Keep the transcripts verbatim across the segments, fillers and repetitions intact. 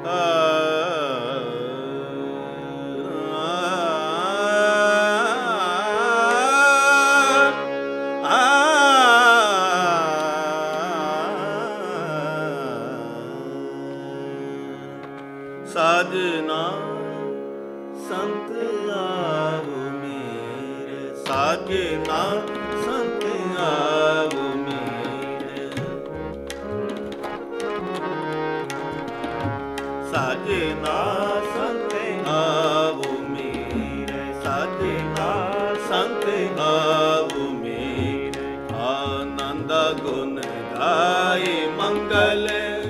ਸਾਜਨਾ ਸੰਤ ਆਵੋ ਮੇਰੇ, ਸਾਜਨਾ ਸੰਤ ਆਵੋ ਮੇਰੇ, ਸਾਜਨਾ ਸੰਤ ਆਵੋ ਮੇਰੇ, ਸਾਜਨਾ ਸੰਤ ਆਵੋ ਮੇਰੇ। ਆਨੰਦ ਗੁਣ ਗਾਏ ਮੰਗਲ,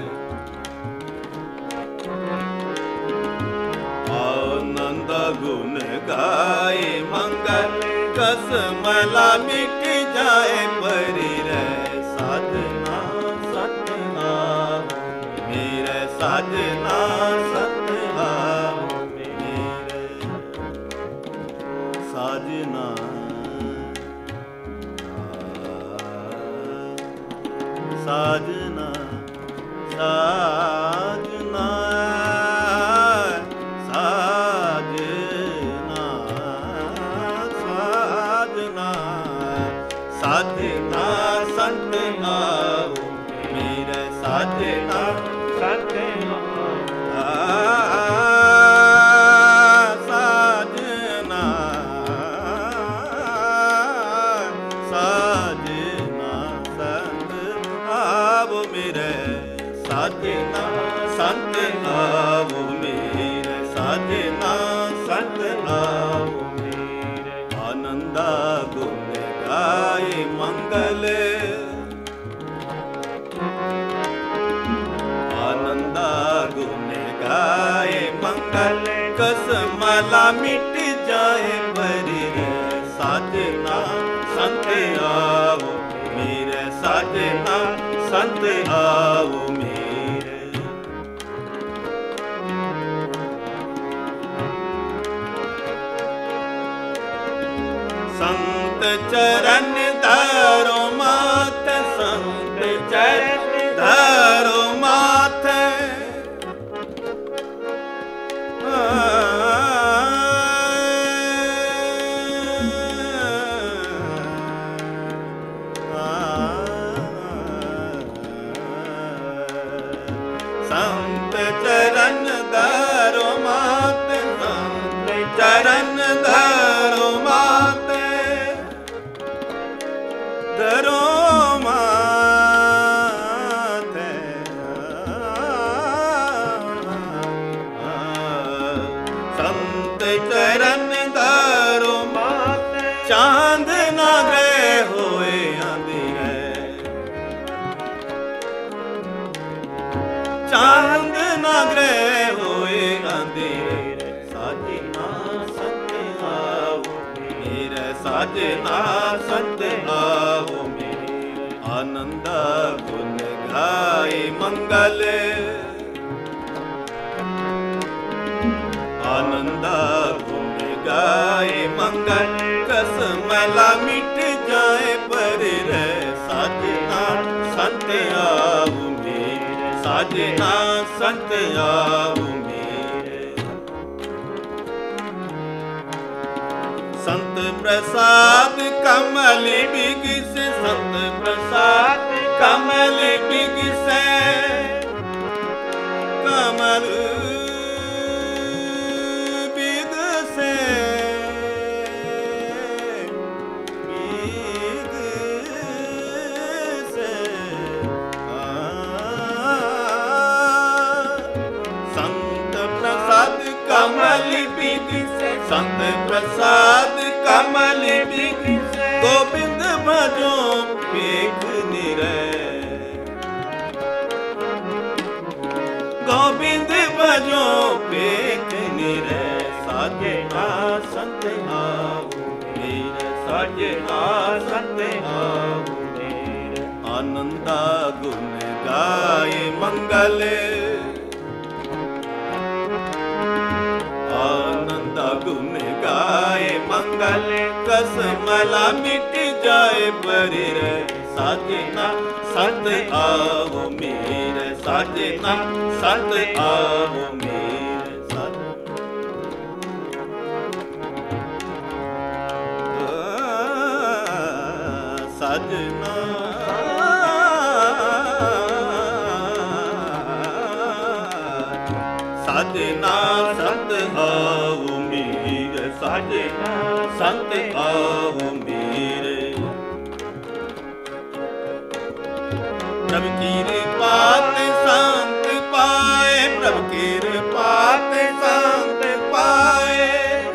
ਆਨੰਦ ਗੁਣ ਗਾਏ ਮੰਗਲ, ਕਸਮਲਾ ਮਿਟ ਜਾਏ ਪਰੀ ਰਹਿ। ਸਾਜਨਾ ਸਤਿਨਾਮ ਮੇਰੇ, ਸਾਜਨਾ ਸਤਿਨਾਮ ਮੇਰੇ, ਸਾਜਨਾ ਸਾਜਨਾ ਸਾਜਨਾ ਸਾਜਨਾ ਸੰਤ ਆਵੋ ਮੇਰੇ, ਸਾਜਨਾ ਸੰਤ ਆਵੋ, ਸਾਜਨਾ ਸਾਜਨਾ ਸੰਤ ਆਵੋ ਮੇਰੇ, ਸਾਜਨਾ ਸੰਤ ਆਵੋ ਮੇਰੇ, ਸਾਜਨਾ ਸੰਤ ਆਵੋ ਮੇਰੇ। ਆਨੰਦਾ ਗੁਣ ਗਾਏ ਮੰਗਲ, ਆਨੰਦਾ ਗੁਣ ਗਾਏ ਮੰਗਲ, ਕਸਮਲਾ ਮਿਟ ਜਾਏ ਪਰੀ ਰਹਿ। ਸਾਜਨਾ ਸੰਤ ਆਵੋ ਮੇਰੇ, ਸਾਜਨਾ ਸੰਤ ਆਵੋ ਮੇਰੇ। ਸੰਤ ਚਰਨ ਧਰੋ ਮਾਤ, ਸੰਤ ਚਰਨ ਧਰੋ ਮਾਤ, ਸੰਤ ਚਰਨ ਧਰੋ ਮਾਤ, ਸੰਤ ਚਰਨ ਧਰੋ ਮਾਤ, ਧਰੋ ਮਾਤ, ਸੰਤ ਚਰਨ ਧਰੋ ਮਾਤ, ਚਾਂਦ ਨਾ ਗਏ ਹੋਏ ਅੰਧੇਰੇ, ਚਾਂਦ ਨਾ ਗਏ ਹੋਏ ਅੰਧੇਰੇ। ਸਾਜਨਾ ਸੰਤ ਆਵੋ ਮੇਰੇ, ਸਾਜਨਾ ਸੰਤ ਆਵੋ ਮੇਰੇ। ਆਨੰਦਾ ਗੁਣ ਗਾਏ ਮੰਗਲ, ਆਨੰਦਾ ਗੁਣ ਗਾਏ ਮੰਗਲ, ਕਸਮਲਾ ਮਿਟ ਜਾਏ ਪਰੀ ਰਹਿ। ਸਾਜਨਾ ਸੰਤ ਆਵੋ ਮੇਰੇ, ਸਾਜਨਾ ਸੰਤ ਆਵੋ ਮੇਰੇ। ਸੰਤ ਪ੍ਰਸਾਦ ਕਮਲ ਬਿਗਸੈ, ਸੰਤ ਪ੍ਰਸਾਦ ਕਮਲ ਬਿਗਸੈ, ਕਮਲ ਬਿਗਸੈ, ਬਿਗਸੈ। ਸੰਤ ਪ੍ਰਸਾਦ ਕਮਲ ਬਿਗਸੈ, ਸੰਤ ਪ੍ਰਸਾਦ ਕਮਲ ਬਿਗਸੈ, ਗੋਬਿੰਦ ਭਜੋ ਭੇਖ ਨਿਰੈ, ਗੋਬਿੰਦ ਭਜੋ ਭੇਖ ਨਿਰੈ। ਸਾਜਨਾ ਸੰਤ ਆਵੋ ਮੇਰੇ, ਸਾਜਨਾ ਸੰਤ ਆਵੋ ਮੇਰੇ। ਆਨੰਦਾ ਗੁਣ ਗਾਏ ਮੰਗਲ, ਆਨੰਦਾ ਗੁਣ ਗਾਏ ਮੰਗਲ, ਕਸਮਲਾ ਮਿਟ ਜਾਏ ਪਰੀ ਰਹਿ। ਸਾਜਨਾ ਸੰਤ ਆਵੋ ਮੇਰੇ ਸਾਜਣਾ ਸੰਤ ਆਵੋ ਮੇਰੇ ਸਾਜਣਾ ਸਾਜਣਾ ਸੰਤ ਆਵੋ ਮੇਰੇ ਸਾਜਣਾ ਸੰਤ ਆਵੋ ਮੇਰੇ ਪ੍ਰਭ ਕੀ ਕਿਰਪਾ ਤੇ ਸੰਤ ਪਾਏ ਪ੍ਰਭ ਕੀ ਕਿਰਪਾ ਤੇ ਸੰਤ ਪਾਏ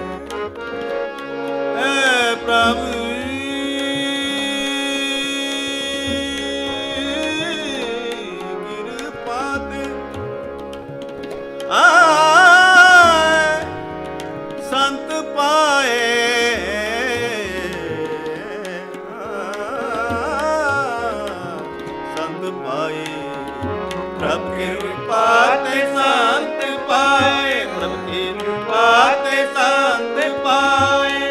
ਐ ਪ੍ਰਭ ਕਿਰਪਾ ਤੇ ਆਏ ਸੰਤ ਪਾਏ ਪਾਏ ਪ੍ਰਭ ਕਿਰਪਾ ਤੇ ਸੰਤ ਪਾਏ ਪ੍ਰਭ ਕਿਰਪਾ ਤੇ ਸੰਤ ਪਾਏ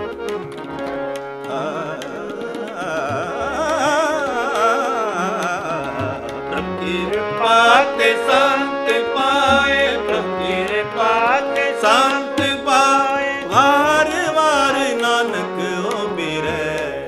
ਪ੍ਰਭ ਕਿਰਪਾ ਤੇ ਸੰਤ ਪਾਏ ਪ੍ਰਭ ਕਿਰਪਾ ਤੇ ਸੰਤ ਪਾਏ ਵਾਰ ਵਾਰ ਨਾਨਕ ਓ ਬਿਰੈ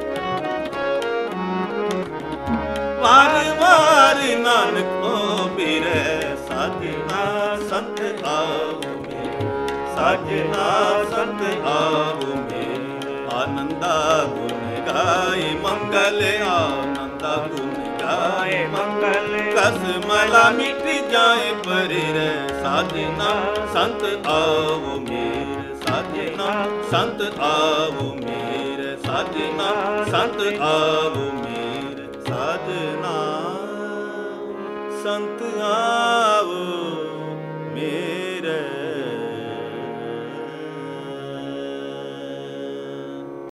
ਵਾਰ ਵਾਰ ਨਾਨਕ ਓ ਬਿਰੈ ਸਾਜਣਾ ਸੰਤ ਆਵੋ ਮੇਰੇ ਸਾਜਣਾ ਸੰਤ ਆਵੋ ਮੇਰੇ ਆਨੰਦਾ ਗੁਣ ਗਾਏ ਮੰਗਲ ਆਨੰਦਾ ਗੁਣ ਗਾਏ ਮੰਗਲ ਕਸ ਮਲਾ ਮਿਟ ਜਾਏ ਪਰੇ ਰਹਿ ਸਾਜਣਾ ਸੰਤ ਆਵੋ ਮੇਰੇ ਸਾਜਣਾ ਸੰਤ ਆਵੋ ਮੇਰੇ ਸਾਜਣਾ ਸੰਤ ਆਵੋ ਮੇਰੇ ਸਾਜਣਾ ਸੰਤ ਆ